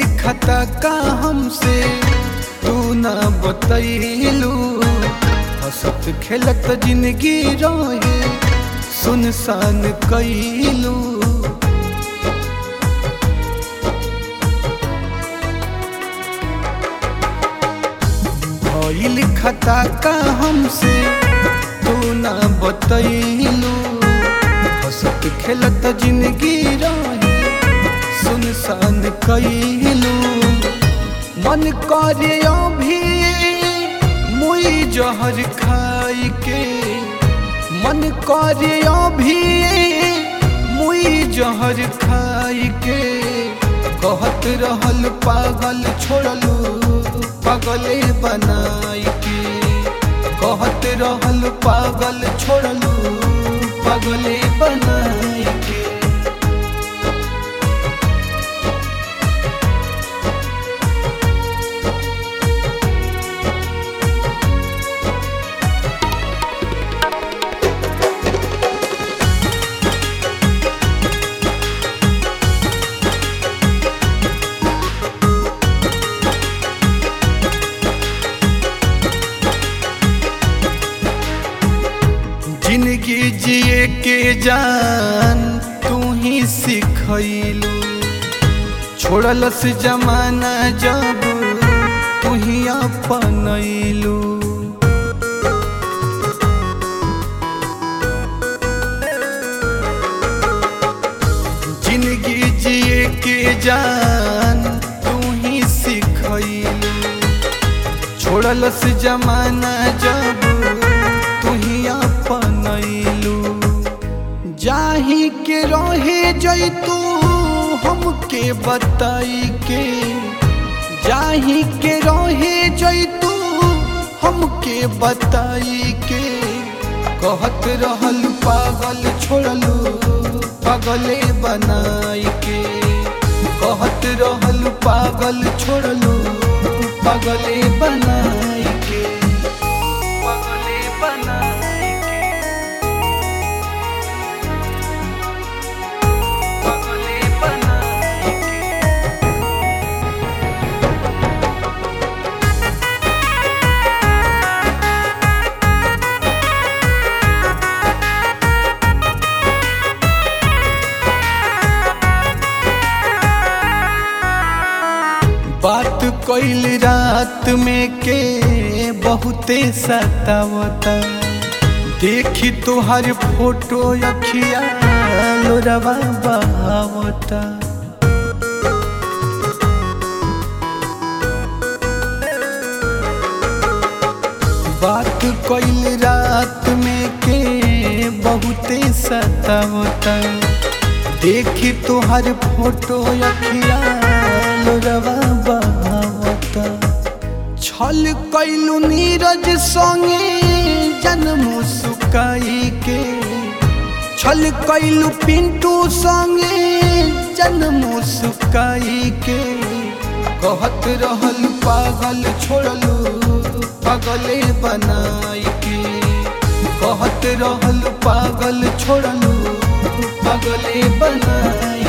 लिखता का हमसे तू ना बतैलू। हंसत खेलत जिंदगी रहे सुनसान कैलू। लिखता का हमसे तू ना बतैलू। हंसत खेलत जिंदगी रहे सुनसान कैलू। मन करे अभी मुई जहर खाई के। मन करे अभी मुई जहर खाई के। कहत रहल पागल छोड़लू पागले बनाई के। कहत रहल पागल छोड़लू पागले बनाई के। जिंदगी जिए के जान तू ही सिखैलू। छोड़लस जमाना जब तू ही अपनैलू। जिंदगी जिए के जान तू ही सिखैलू। छोड़लस जमाना जब तू ही अपनैलू। जाही के रहे जैतू हमके बताई के। जाही के रहे जैतू हमके बताई के। कहत रहल पागल छोड़लू पागले बनाई के। कहत रहल पागल छोड़लू पागले बनाई के। पागले बनाई के। पागले बनाई के। बात कइल रात में के बहुते सतावता। देखी तुहार फोटो अखिया लोरवा बहावता। बात कइल रात में के बहुते सतावता। देखी तुहार फोटो अखिया लोरवा बहावता। छल कैलू नीरज संगे जन्म सुकाई के। छल कैलू पिंटू संगे जन्म सुकाई के। कहत रहल पागल छोड़लू पागले बनाई के। कहत रहल पागल छोड़लू पागले बनाई